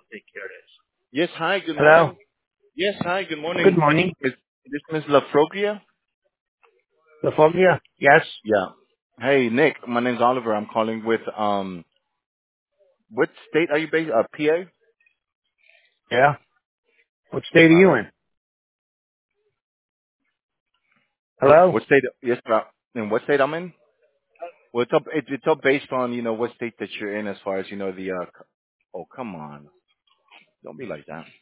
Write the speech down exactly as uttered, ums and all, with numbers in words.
Yes, hi, good Hello. morning. Yes, hi, good Good morning. morning. Is this Miss LaFroglia? The phobia? Yes. Yeah. Hey, Nick, my name's Oliver. I'm calling with, um, what state are you based? Uh, P A? Yeah. What state are All you right. in? Hello. What state? Yes, sir. In what state I'm in? Well, it's up, it, it's up based on, you know, what state that you're in as far as, you know, the, uh, c- oh, come on. Don't be like that.